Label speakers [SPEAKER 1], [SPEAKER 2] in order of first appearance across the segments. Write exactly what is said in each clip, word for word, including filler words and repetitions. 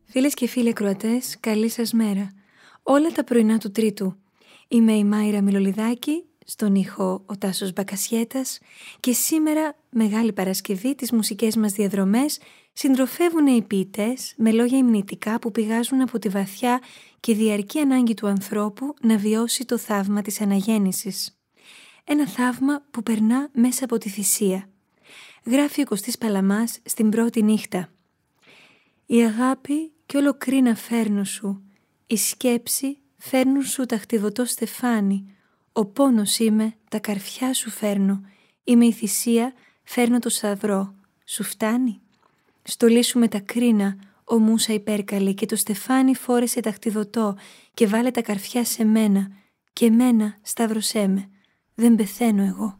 [SPEAKER 1] Φίλες και φίλοι ακροατές, καλή σας μέρα. Όλα τα πρωινά του Τρίτου. Είμαι η Μάιρα Μιλολιδάκη, στον ήχο ο Τάσος Μπακασιέτας και σήμερα, Μεγάλη Παρασκευή, τις μουσικές μας διαδρομές συντροφεύουν οι ποιητές με λόγια υμνητικά που πηγάζουν από τη βαθιά και διαρκή ανάγκη του ανθρώπου να βιώσει το θαύμα της αναγέννησης. Ένα θαύμα που περνά μέσα από τη θυσία. Γράφει ο Κωστής Παλαμάς στην Πρώτη νύχτα. Η αγάπη κι όλο κρίνα φέρνω σου, η σκέψη φέρνουν σου τα χτιβωτό στεφάνι, ο πόνος είμαι, τα καρφιά σου φέρνω, είμαι η θυσία, φέρνω το σταυρό, σου φτάνει. Στολίσου με τα κρίνα, ο Μούσα υπέρκαλη και το στεφάνι φόρεσε τα χτιβωτό και βάλε τα καρφιά σε μένα και μένα σταύρωσέ με, δεν πεθαίνω εγώ.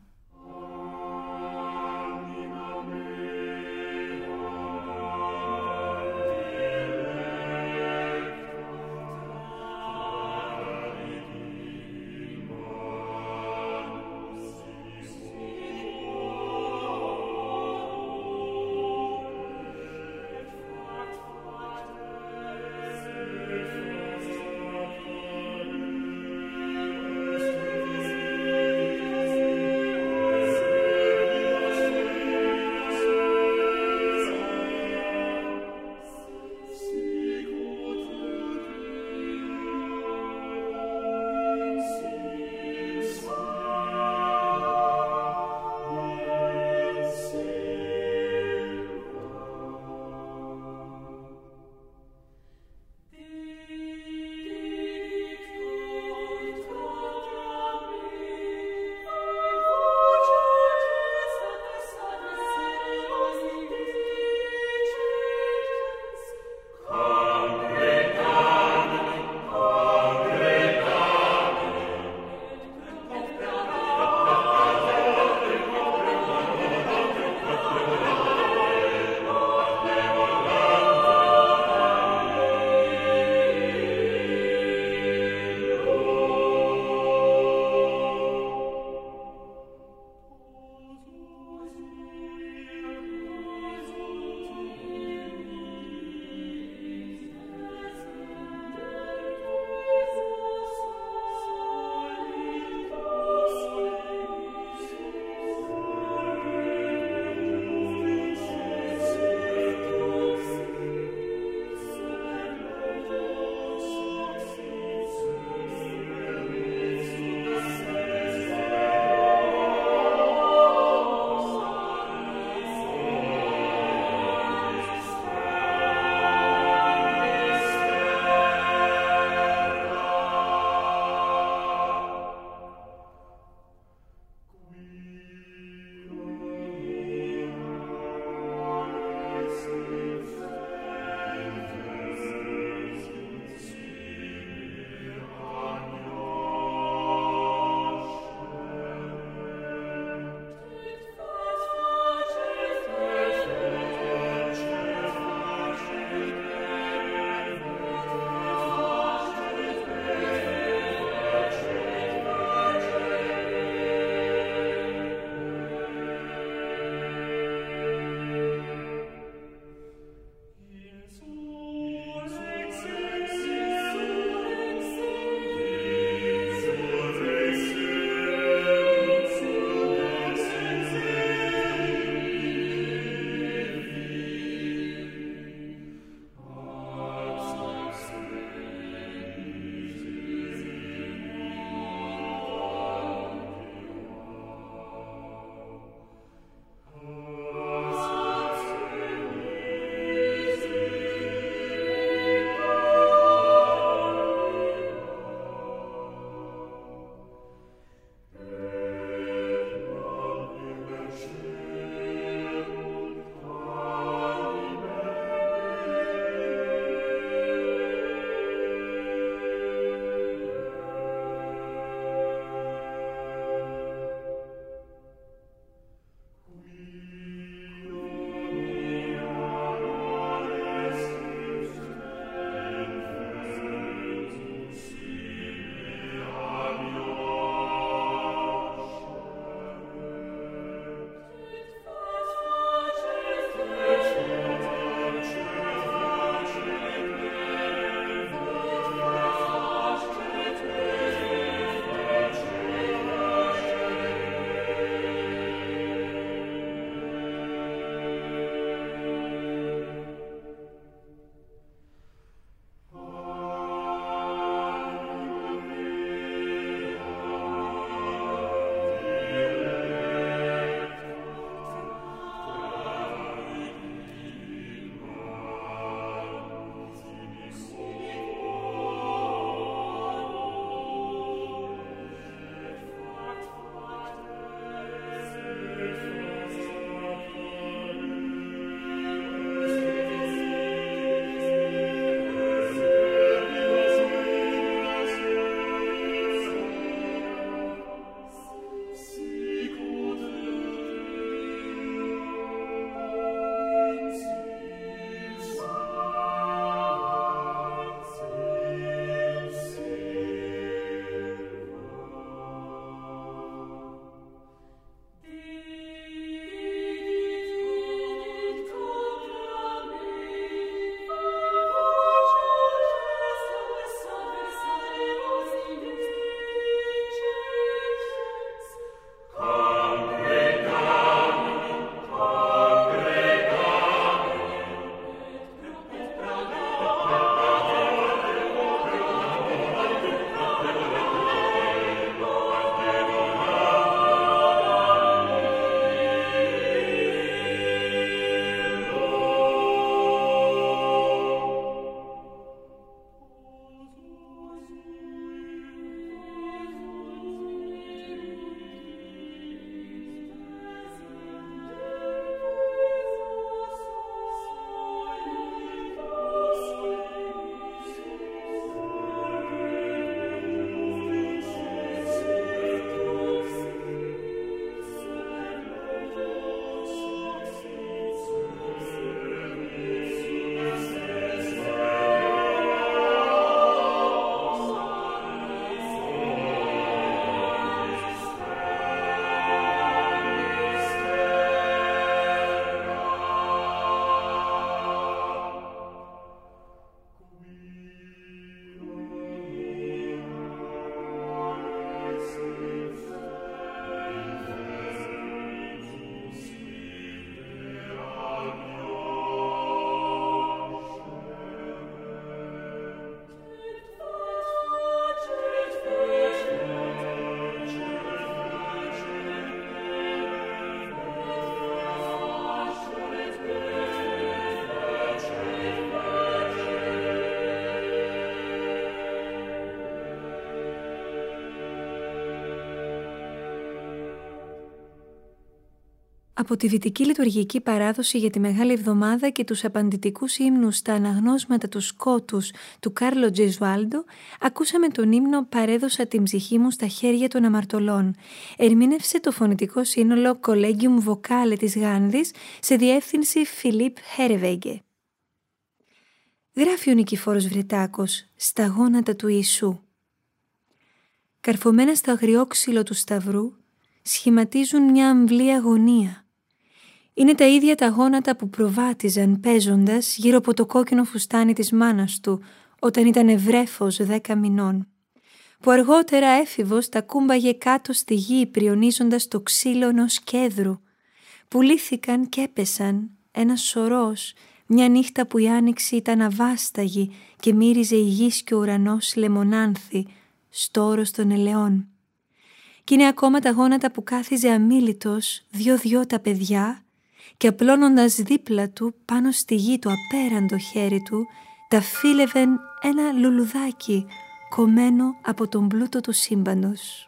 [SPEAKER 1] Από τη δυτική λειτουργική παράδοση για τη Μεγάλη Εβδομάδα και τους απαντητικούς ύμνους στα αναγνώσματα του σκότους του Κάρλο Τζεζουάλντο, ακούσαμε τον ύμνο «Παρέδωσα την ψυχή μου στα χέρια των αμαρτωλών». Ερμήνευσε το φωνητικό σύνολο Collegium Vocale της Γάνδης σε διεύθυνση Φιλίπ Χέρεβεγγε. Γράφει ο Νικηφόρος Βρετάκος στα γόνατα του Ιησού. Καρφωμένα στο αγριόξυλο του σταυρού σχηματίζουν μια αμβλή αγωνία. Είναι τα ίδια τα γόνατα που προβάτιζαν παίζοντας γύρω από το κόκκινο φουστάνι της μάνας του όταν ήταν ευρέφος δέκα μηνών, που αργότερα έφηβος τα κούμπαγε κάτω στη γη πριονίζοντας το ξύλο ενός κέδρου, που λύθηκαν και έπεσαν ένας σωρός μια νύχτα που η άνοιξη ήταν αβάσταγη και μύριζε η γης και ο ουρανός λεμονάνθη στο όρος των ελαιών. Κι είναι ακόμα τα γόνατα που κάθιζε αμίλητος δυο-δυο τα παιδιά και απλώνοντας δίπλα του πάνω στη γη το απέραντο χέρι του τα φύλευεν ένα λουλουδάκι κομμένο από τον πλούτο του σύμπαντος.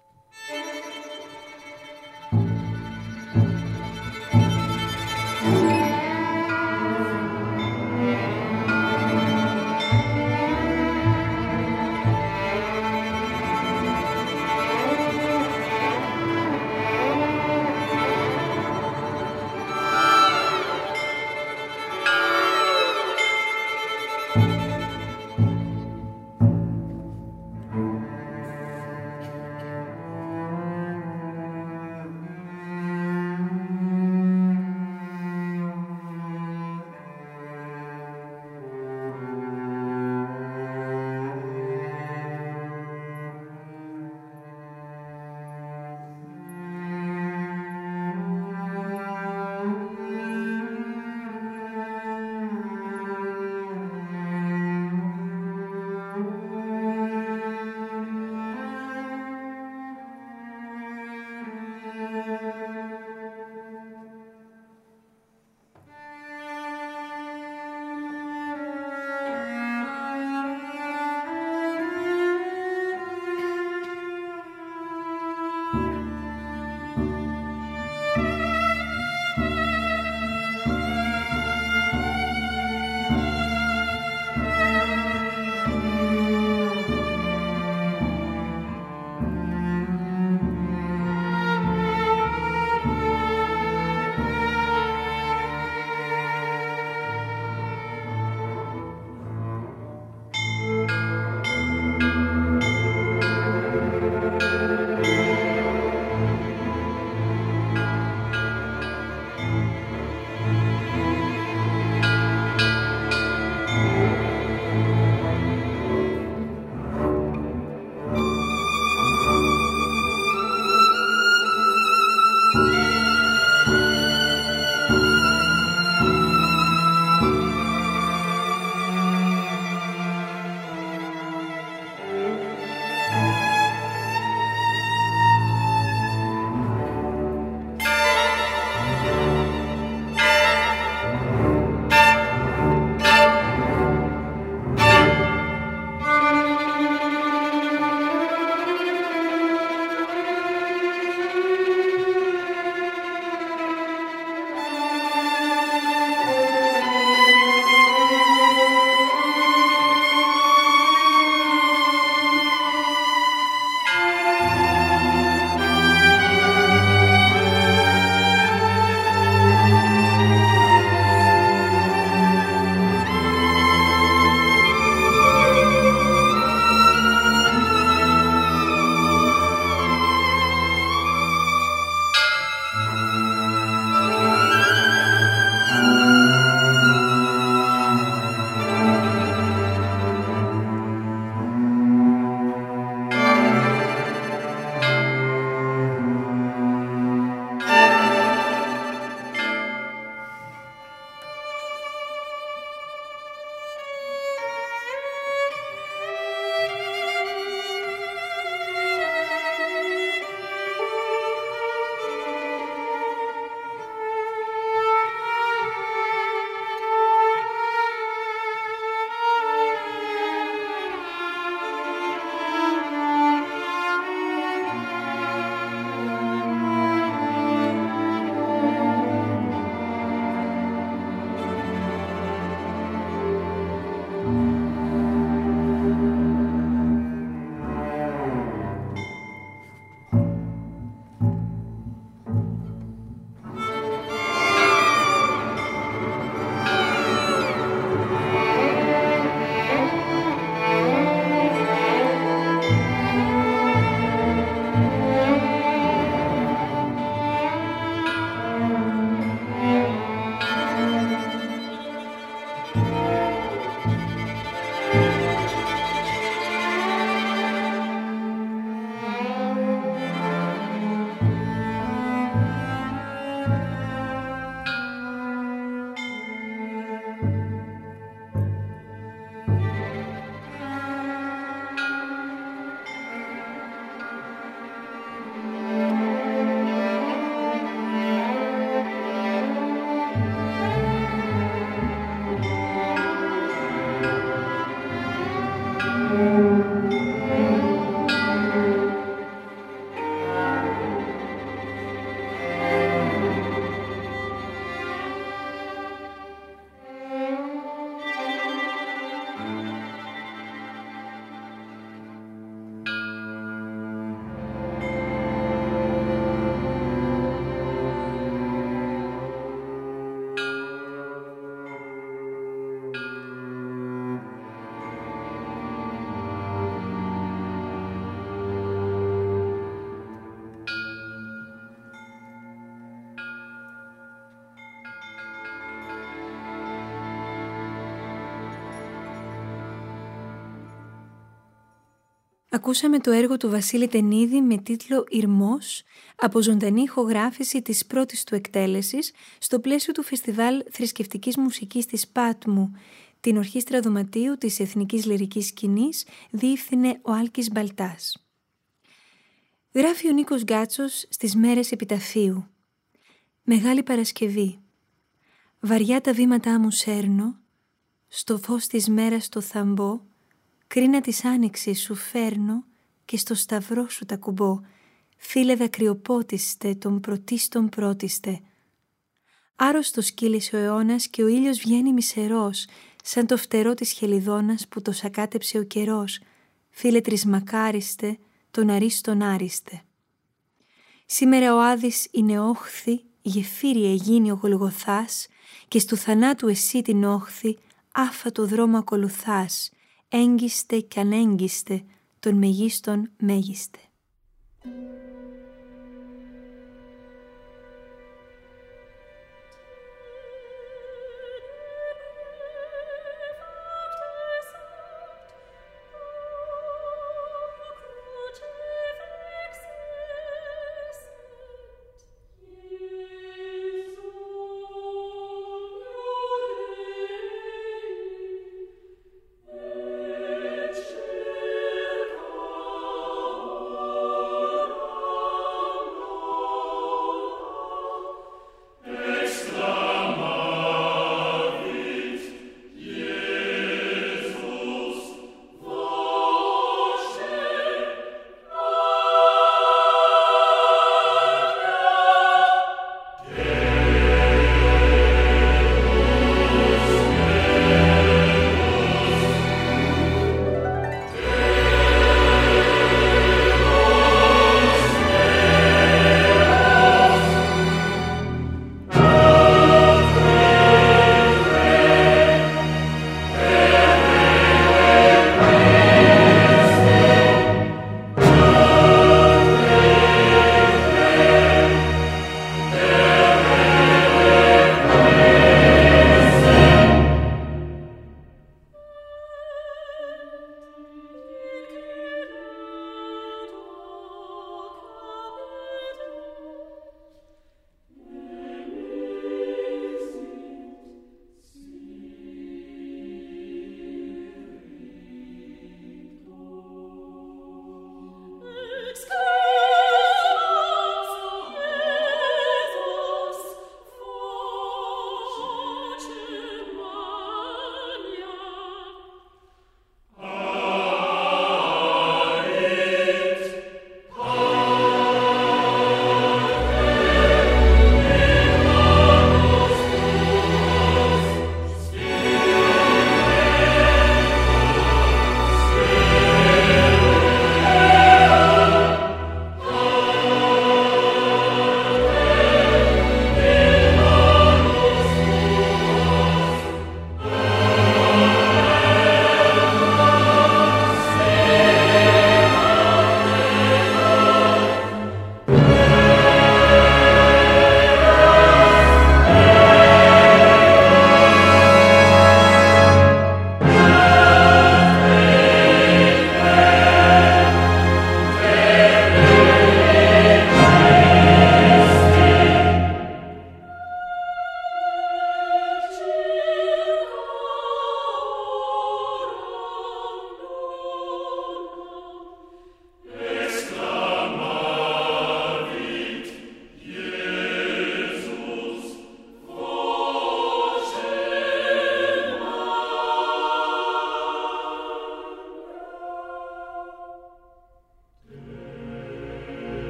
[SPEAKER 1] Ακούσαμε το έργο του Βασίλη Τενίδη με τίτλο «Ηρμός» από ζωντανή ηχογράφηση της πρώτης του εκτέλεσης στο πλαίσιο του Φεστιβάλ Θρησκευτικής Μουσικής της Πάτμου. Την Ορχήστρα Δωματίου της Εθνικής Λυρικής Σκηνής διεύθυνε ο Άλκης Μπαλτάς. Γράφει ο Νίκος Γκάτσος στις μέρες επιταφείου. Μεγάλη Παρασκευή. Βαριά τα βήματά μου σέρνω, στο φως της μέρας το θαμπό, κρίνα της άνοιξης σου φέρνω και στο σταυρό σου τα κουμπώ. Φίλε δακρυοπότιστε, τον πρωτίστον πρώτιστε. Άρρωστος κύλησε ο αιώνας και ο ήλιος βγαίνει μισερός, σαν το φτερό της χελιδόνας που το σακάτεψε ο καιρός. Φίλε τρισμακάριστε, τον αρίστον άριστε. Σήμερα ο Άδης είναι όχθη, γεφύρι εγίνει ο Γολγοθάς και στου θανάτου εσύ την όχθη, άφατο δρόμο ακολουθάς, έγκυστε κι ανέγγιστε, τον μεγίστον μέγιστε.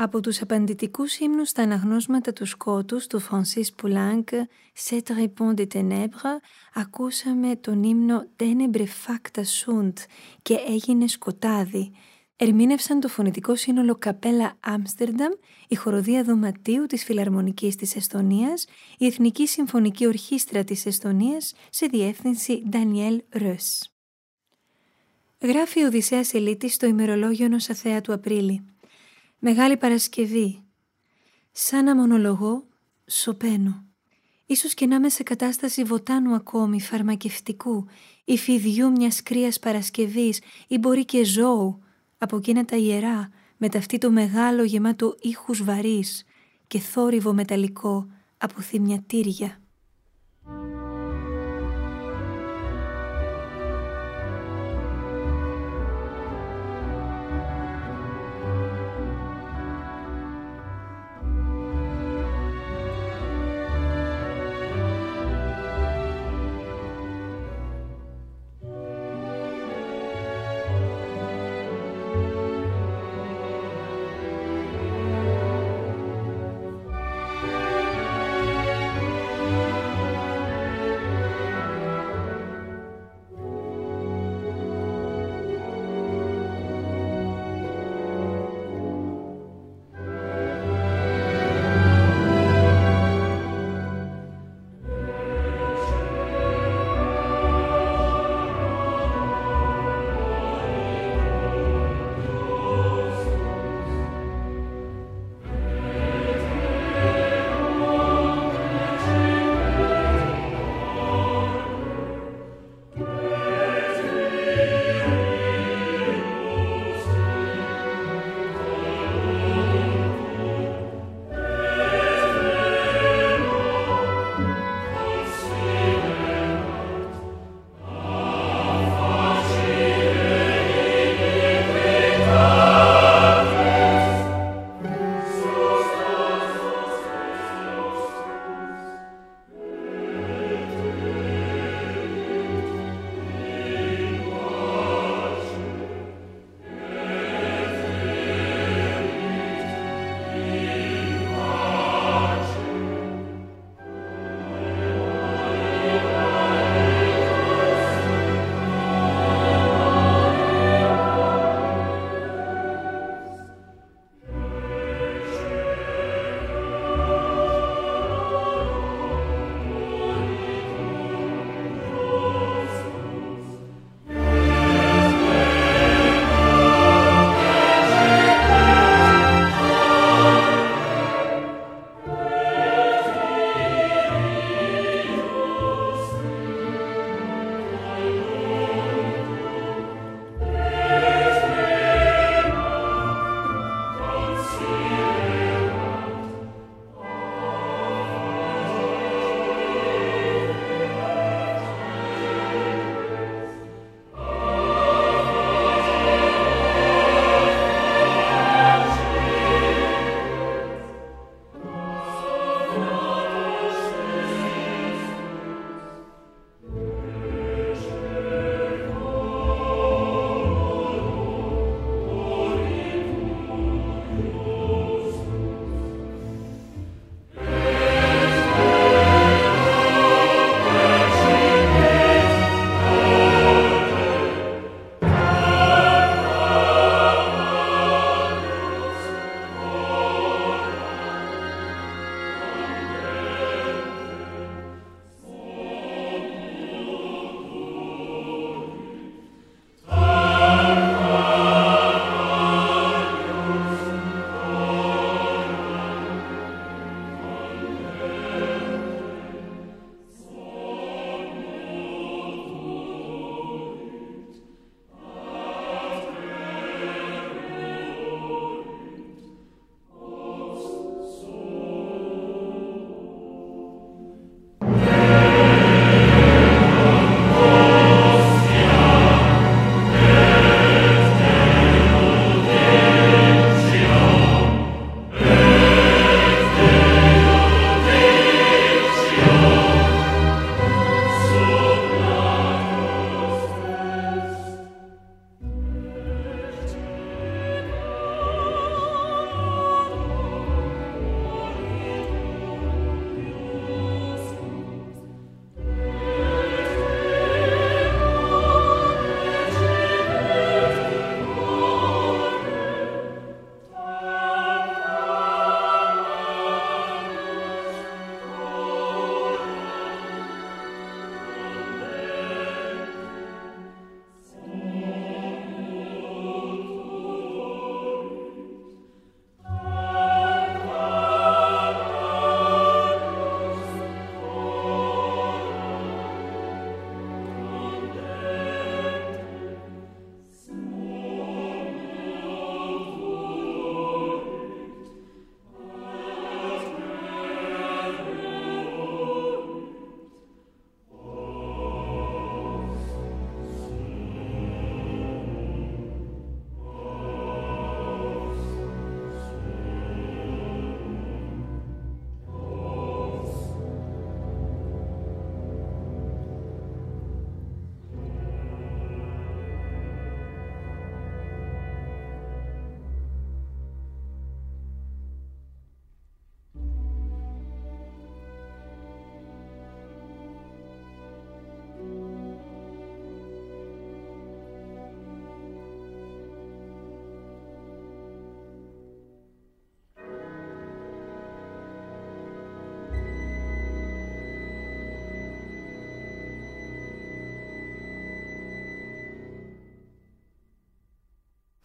[SPEAKER 1] Από τους απαντητικούς ύμνους στα αναγνώσματα του σκότους του Francis Poulenc, «Sept répons des ténèbres», ακούσαμε τον ύμνο «Ténèbres facta sunt» και «Έγινε σκοτάδι». Ερμήνευσαν το φωνητικό σύνολο Καπέλα Άμστερνταμ, η χοροδία δωματίου της Φιλαρμονικής της Εσθονίας, η Εθνική Συμφωνική Ορχήστρα της Εσθονίας σε διεύθυνση Ντανιέλ Ρος. Γράφει ο Οδυσσέας Ελίτης στο ημερολόγιο ενός αθέατου Απρίλη. Μεγάλη Παρασκευή. Σαν να μονολογώ, σωπαίνω. Ίσως και να είμαι σε κατάσταση βοτάνου ακόμη, φαρμακευτικού, ή φιδιού μιας κρύας Παρασκευής, ή μπορεί και ζώου, από εκείνα τα ιερά, με ταυτί το μεγάλο γεμάτο ήχους βαρύς και θόρυβο μεταλλικό από θυμιατήρια.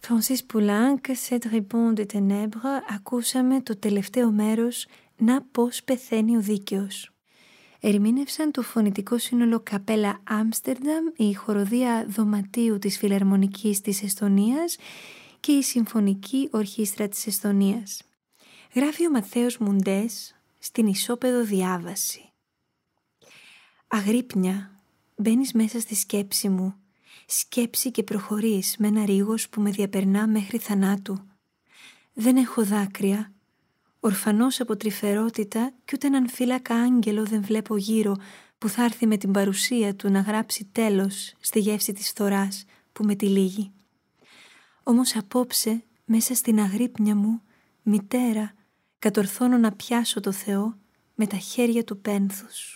[SPEAKER 1] Francis Poulenc, Sept Ribbons de Ténèbres, ακούσαμε το τελευταίο μέρος «Να πώς πεθαίνει ο δίκαιος». Ερμήνευσαν το φωνητικό σύνολο Καπέλα Άμστερνταμ, η χοροδία δωματίου της Φιλαρμονικής της Εσθονίας και η Συμφωνική Ορχήστρα της Εσθονίας. Γράφει ο Ματθαίος Μουντές στην ισόπεδο διάβαση. Αγρύπνια, μπαίνεις μέσα στη σκέψη μου, σκέψη και προχωρείς με ένα ρίγος που με διαπερνά μέχρι θανάτου. Δεν έχω δάκρυα, ορφανός από τρυφερότητα κι ούτε έναν φύλακα άγγελο δεν βλέπω γύρω που θα έρθει με την παρουσία του να γράψει τέλος στη γεύση της φθοράς που με τυλίγει. Όμως απόψε μέσα στην αγρύπνια μου, μητέρα, κατορθώνω να πιάσω το Θεό με τα χέρια του πένθους.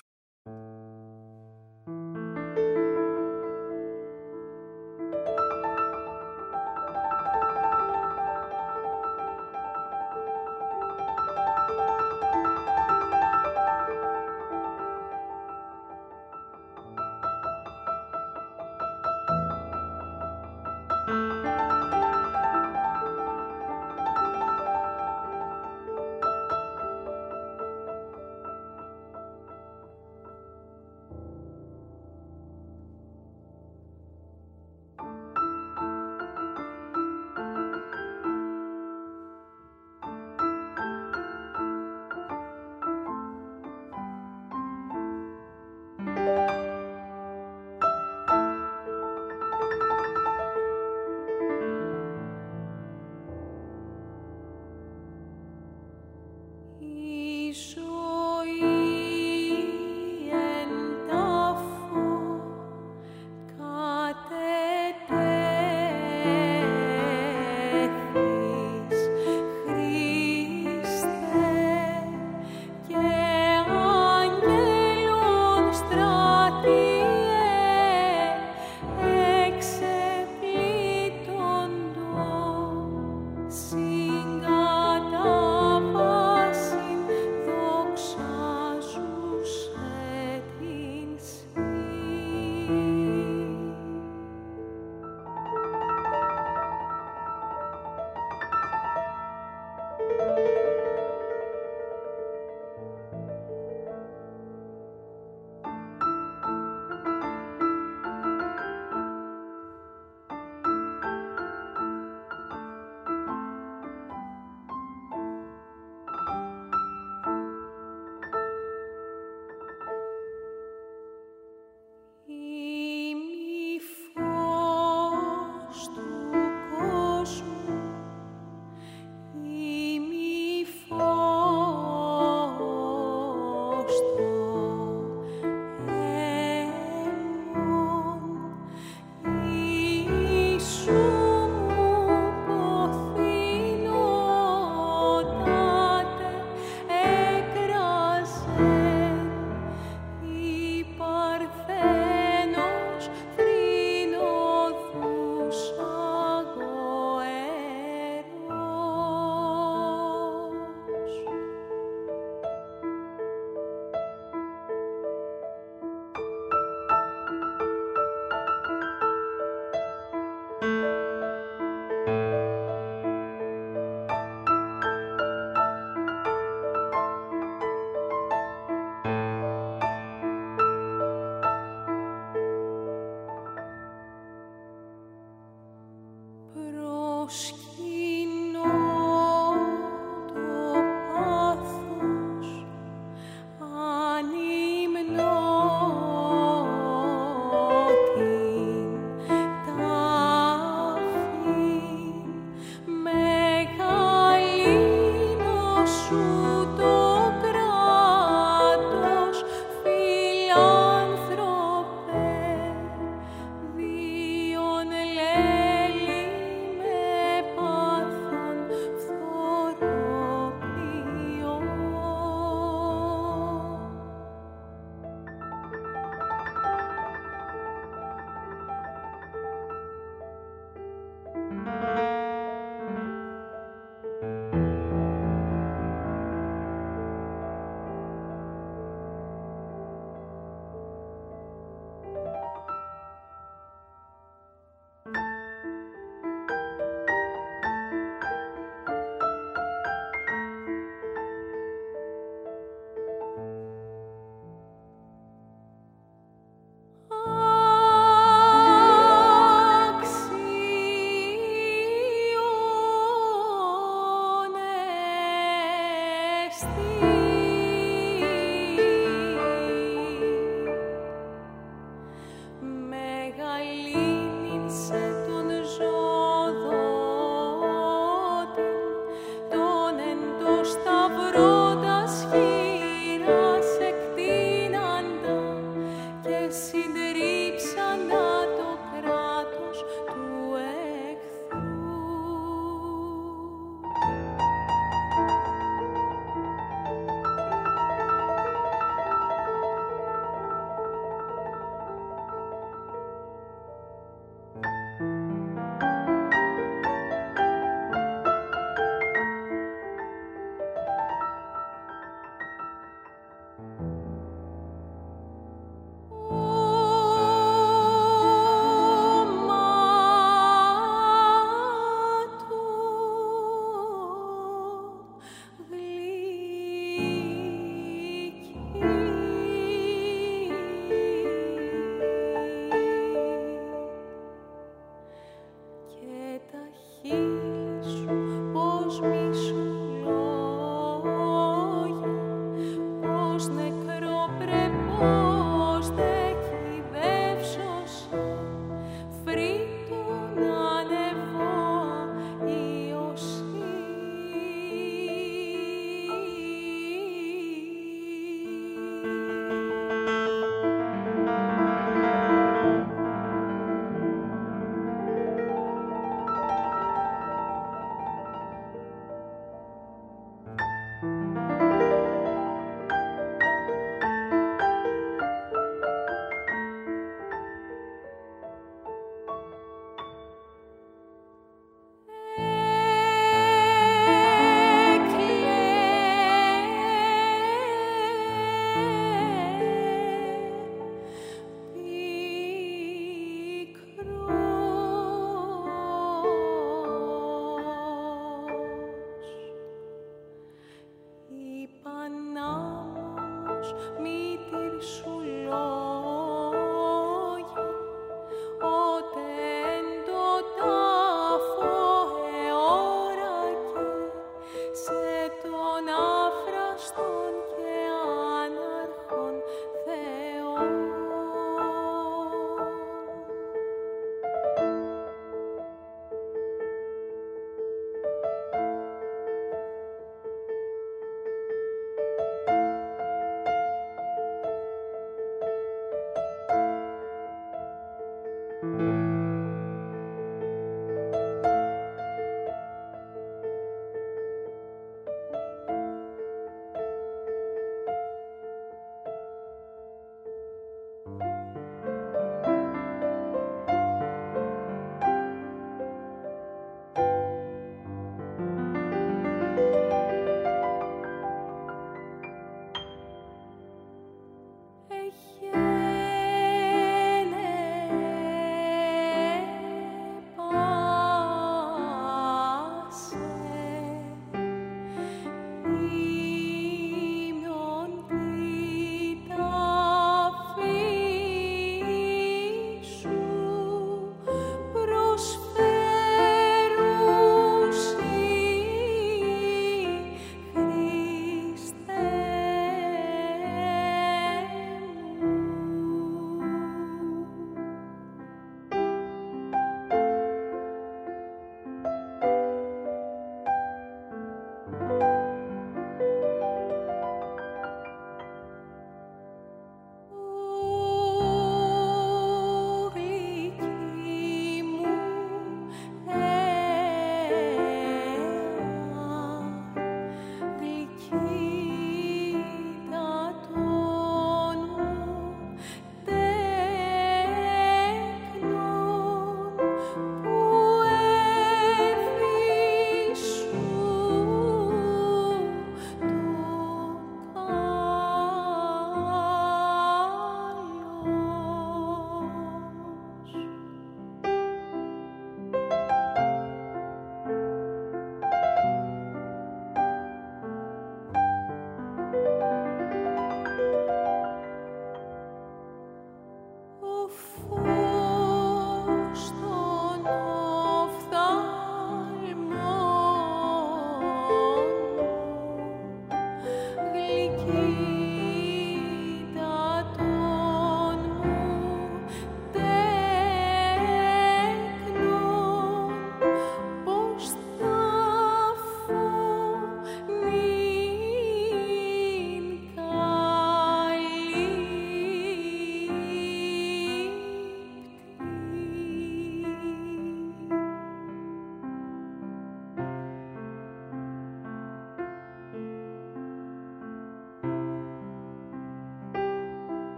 [SPEAKER 1] συντρίψανα το κράτος του εχθρού.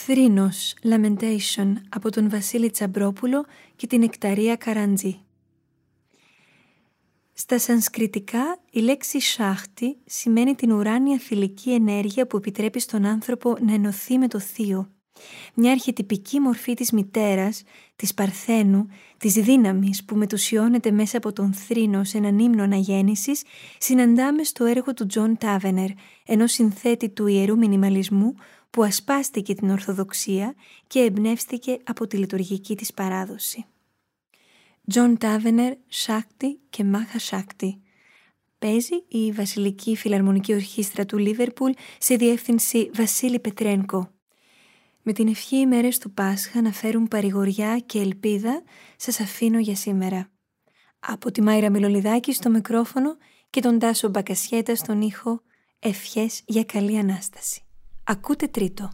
[SPEAKER 1] Θρήνος, Lamentation από τον Βασίλη Τσαμπρόπουλο και την Εκταρία Καραντζή. Στα σανσκριτικά η λέξη Shakti σημαίνει την ουράνια θηλυκή ενέργεια που επιτρέπει στον άνθρωπο να ενωθεί με το θείο. Μια αρχετυπική μορφή της μητέρας, της Παρθένου, της δύναμης που μετουσιώνεται μέσα από τον θρήνο σε έναν ύμνο αναγέννησης, συναντάμε στο έργο του Τζον Τάβενερ, ενός συνθέτη του ιερού μινιμαλισμού που ασπάστηκε την Ορθοδοξία και εμπνεύστηκε από τη λειτουργική της παράδοση. Τζον Τάβενερ, Shakti και Μάχα Shakti. Παίζει η Βασιλική Φιλαρμονική Ορχήστρα του Λίβερπουλ σε διεύθυνση Βασίλη Πετρένκο. Με την ευχή οι μέρες του Πάσχα να φέρουν παρηγοριά και ελπίδα, σας αφήνω για σήμερα. Από τη Μάιρα Μιλολιδάκη στο μικρόφωνο και τον Τάσο Μπακασιέτα στον ήχο, ευχές για καλή Ανάσταση. Ακούτε τρίτο.